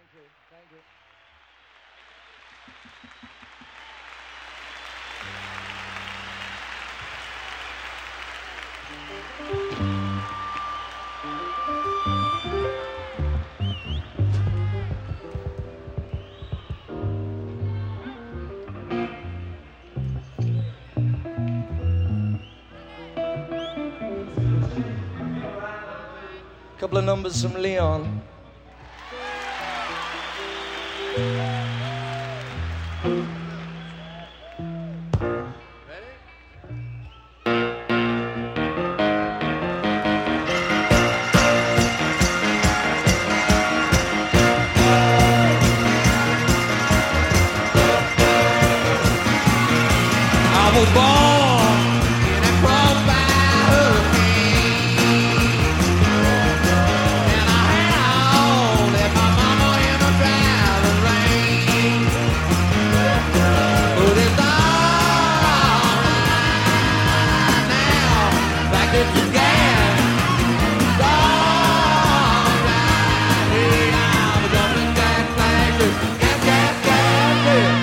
Couple of numbers from Leon. I was born in a crossfire hurricane, and I had left my mama in the driving rain. But it's all right now, back to Japan. It's all right. Hey, I'm a jumping jack flasher, gas, gas, gas, gas.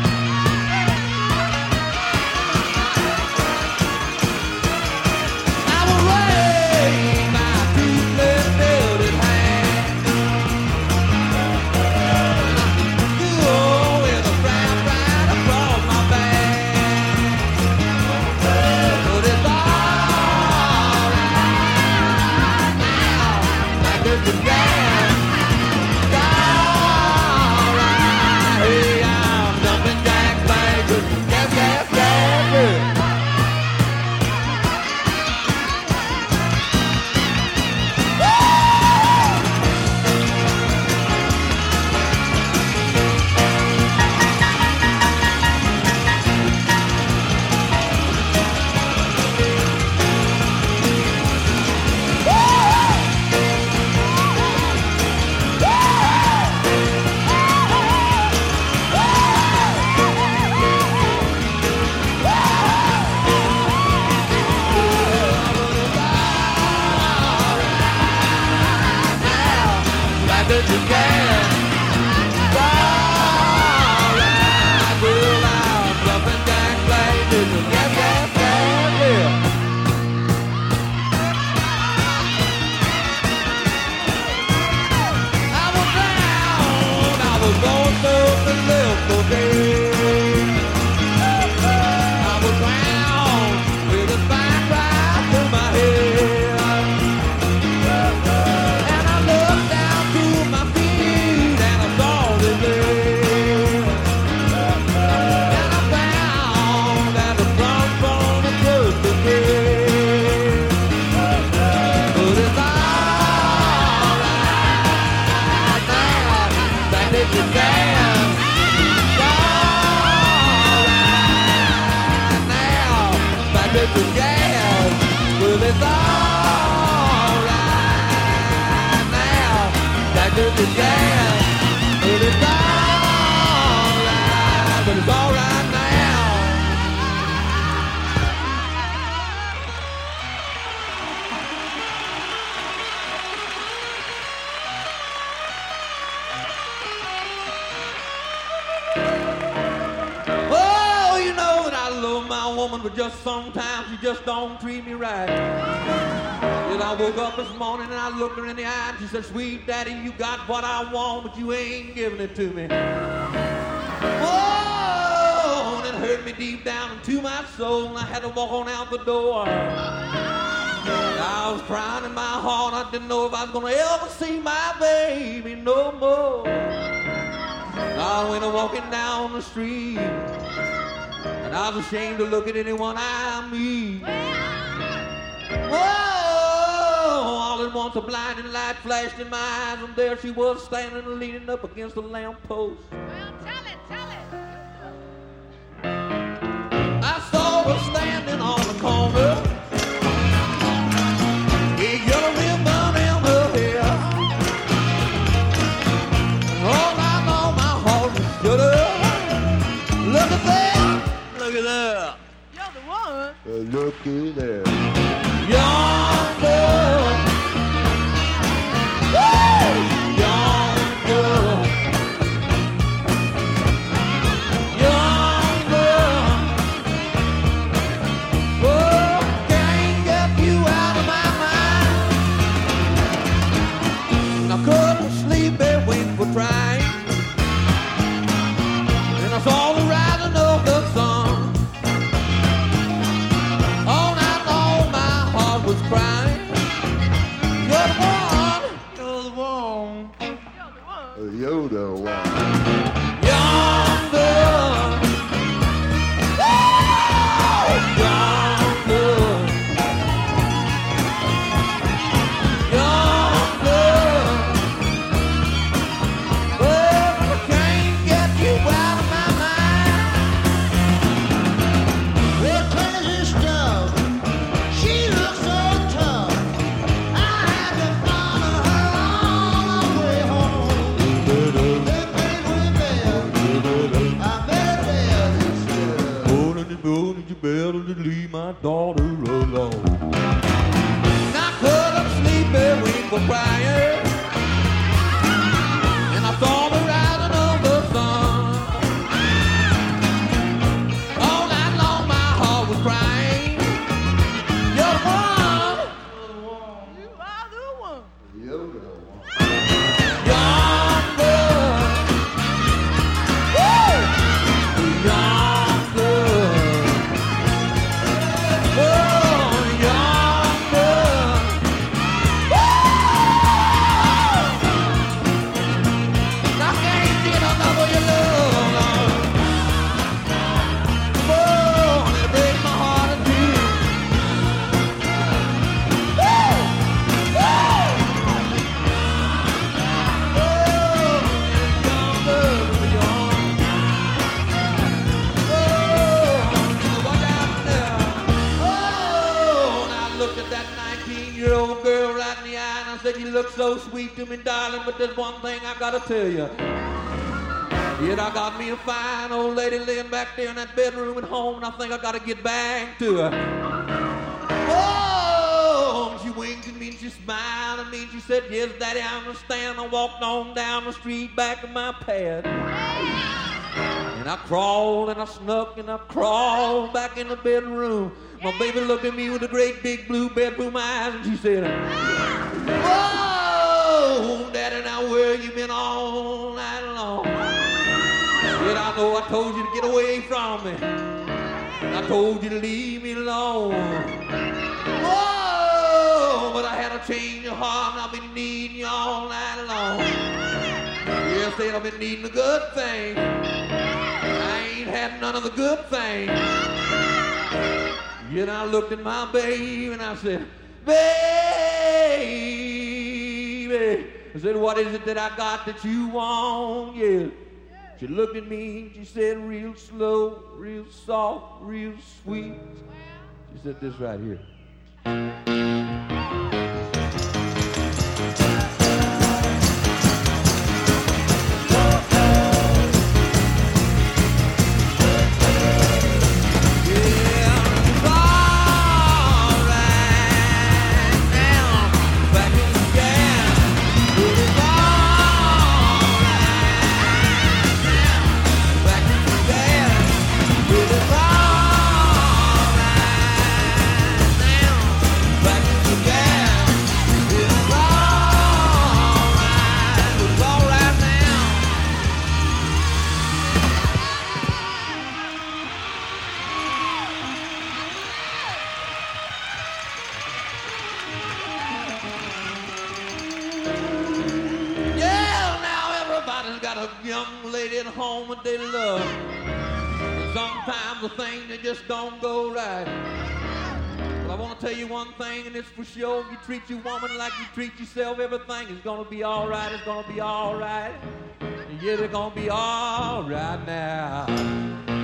But just sometimes you just don't treat me right. Then I woke up this morning and I looked her in the eye and she said, "Sweet daddy, you got what I want, but you ain't giving it to me." Oh, and it hurt me deep down into my soul, and I had to walk on out the door. I was crying in my heart. I didn't know if I was gonna ever see my baby no more. I went walking down the street, and I was ashamed to look at anyone I meet. Whoa! All at once a blinding light flashed in my eyes, and there she was standing and leaning up against a lamppost. Well, tell it. I saw her standing on the corner, a yellow ribbon in her hair. All night long my heart was shut up. Look at that! Look at that! You're the one. Looky there. Young girl. Woo! Young girl. You're the one. Yonder. Leave my daughter alone. I couldn't sleep every week for crying, and I saw the rising of the sun. All night long my heart was crying. You're the one. You are the one. You're the one. Yonder. Woo! Yonder. You look so sweet to me, darling, but there's one thing I gotta tell you. Yet I got me a fine old lady laying back there in that bedroom at home, and I think I gotta get back to her. Oh, she winked at me and she smiled at me and she said, yes, Daddy, I understand. I walked on down the street back to my pad. And I crawled and I snuck and I crawled back in the bedroom. My baby looked at me with the great big blue bedroom eyes and she said, whoa, Daddy, now where you been all night long? Yet I know I told you to get away from me. I told you to leave me alone. Whoa, but I had a change of heart and I've been needing you all night long. Yes, said I've been needing a good thing. I ain't had none of the good things. Yet I looked at my baby and I said, baby, I said, what is it that I got that you want? Yeah. She looked at me and she said, real slow, real soft, real sweet. She said this right here. They love. And sometimes the things they just don't go right. But I want to tell you one thing, and it's for sure. If you treat your woman like you treat yourself, everything is gonna be all right. It's gonna be all right. And yeah, they're gonna be all right now.